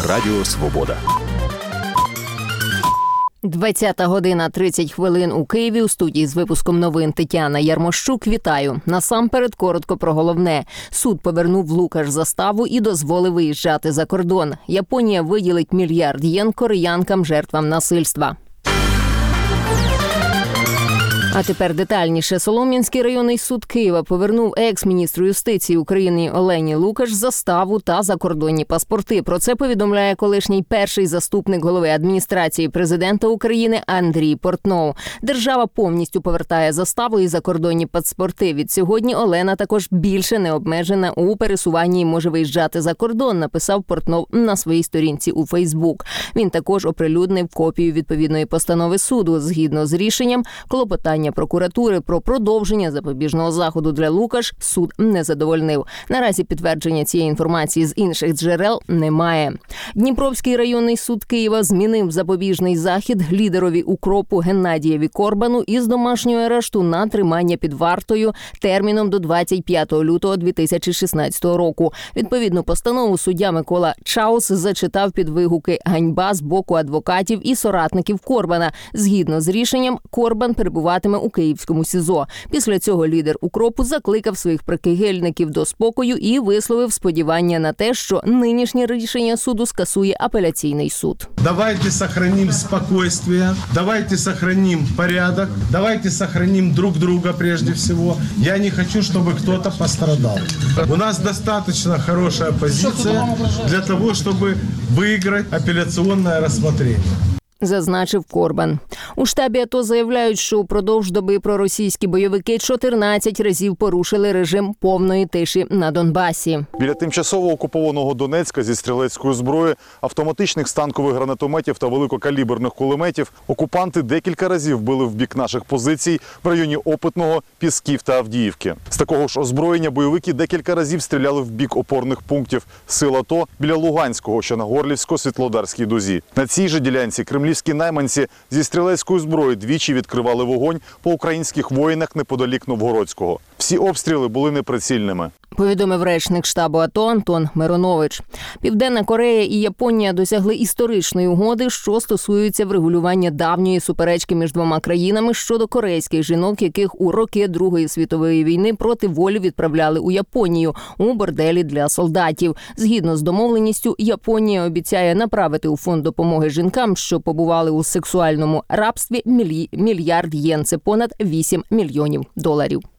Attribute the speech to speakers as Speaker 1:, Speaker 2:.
Speaker 1: Радіо Свобода.
Speaker 2: 20:30 у Києві. У студії з випуском новин Тетяна Ярмощук. Вітаю. Насамперед коротко про головне. Суд повернув Лукаш заставу і дозволив виїжджати за кордон. Японія виділить $1 мільярд кореянкам жертвам насильства. А тепер детальніше. Солом'янський районний суд Києва повернув екс-міністру юстиції України Олені Лукаш заставу та закордонні паспорти. Про це повідомляє колишній перший заступник голови адміністрації президента України Андрій Портнов. Держава повністю повертає заставу і закордонні паспорти. Відсьогодні Олена також більше не обмежена у пересуванні і може виїжджати за кордон, написав Портнов на своїй сторінці у Фейсбук. Він також оприлюднив копію відповідної постанови суду. Згідно з рішенням, клопотання прокуратури про продовження запобіжного заходу для Лукаш суд не задовольнив. Наразі підтвердження цієї інформації з інших джерел немає. Дніпровський районний суд Києва змінив запобіжний захід лідерові укропу Геннадієві Корбану із домашнього арешту на тримання під вартою терміном до 25 лютого 2016 року. Відповідну постанову суддя Микола Чаус зачитав під вигуки «Ганьба» з боку адвокатів і соратників Корбана. Згідно з рішенням, Корбан перебуватиме у київському СІЗО. Після цього лідер укропу закликав своїх прихильників до спокою і висловив сподівання на те, що нинішнє рішення суду скасує апеляційний суд.
Speaker 3: Давайте сохраним спокойствие, давайте сохраним порядок, давайте сохраним друг друга прежде всего. Я не хочу, чтобы кто-то пострадал. У нас достаточно хорошая позиция для того, чтобы выиграть апелляционное рассмотрение.
Speaker 2: Зазначив Корбан. У штабі АТО заявляють, що упродовж доби проросійські бойовики 14 разів порушили режим повної тиші на Донбасі.
Speaker 4: Біля тимчасово окупованого Донецька зі стрілецької зброї, автоматичних станкових гранатометів та великокаліберних кулеметів окупанти декілька разів били в бік наших позицій в районі Опитного, Пісків та Авдіївки. З такого ж озброєння бойовики декілька разів стріляли в бік опорних пунктів сил АТО біля Луганського, що на Горлівсько-Світлодарській дузі. На цій же ділянці кремлівські найманці зі стрілецької зброї двічі відкривали вогонь по українських воїнах неподалік Новгородського. Всі обстріли були неприцільними.
Speaker 2: Повідомив речник штабу АТО Антон Миронович. Південна Корея і Японія досягли історичної угоди, що стосується врегулювання давньої суперечки між двома країнами щодо корейських жінок, яких у роки Другої світової війни проти волі відправляли у Японію у борделі для солдатів. Згідно з домовленістю, Японія обіцяє направити у фонд допомоги жінкам, що побували у сексуальному рабстві, $1 мільярд. Це понад $8 мільйонів.